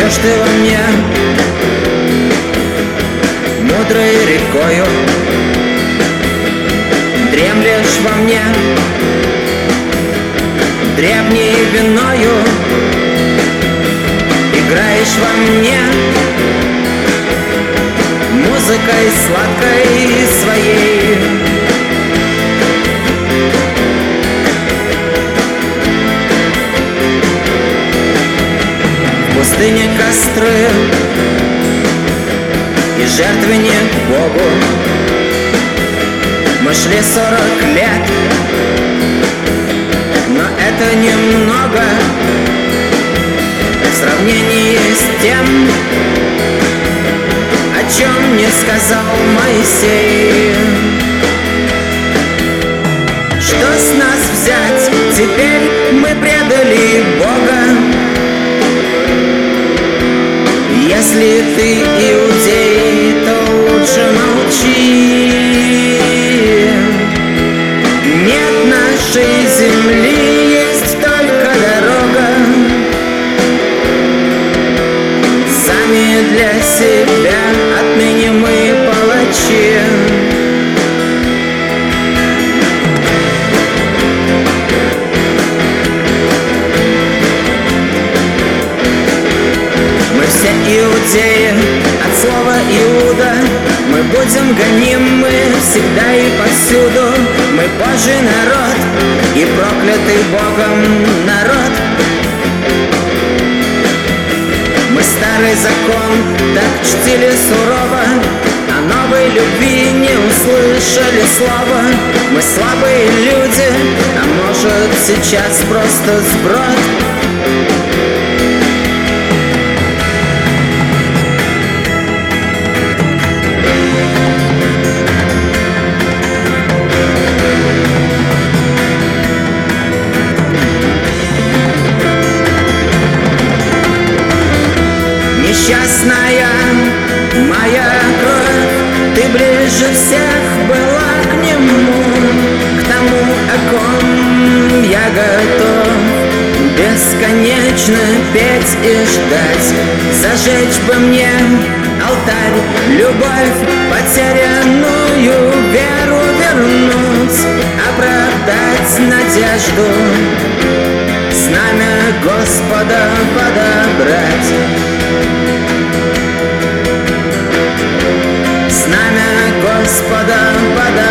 Течешь ты во мне мудрой рекою, дремлешь во мне древней виною, играешь во мне музыкой сладкой своей. В пустыне костры и жертвенник Богу мы шли 40 лет, но это немного в сравнении с тем, о чем не сказал Моисей. Что с нас взять? Теперь мы предали Бога. Если ты иудей, то лучше молчи. Нет нашей земли, есть только дорога. Сами для себя отныне мы палачи. Мы все иудеи от слова Иуда. Мы будем гонимы всегда и повсюду. Мы Божий народ и проклятый Богом народ. Мы старый закон так чтили сурово, о новой любви не услышали слова. Мы слабые люди, а может сейчас просто сброд. Несчастная моя кровь, ты ближе всех была к нему, к тому, о ком я готов бесконечно петь и ждать. Зажечь бы мне алтарь, любовь, потерянную веру вернуть, оправдать надежду, знамя Господа подобрать. Знамя Господа подобрать.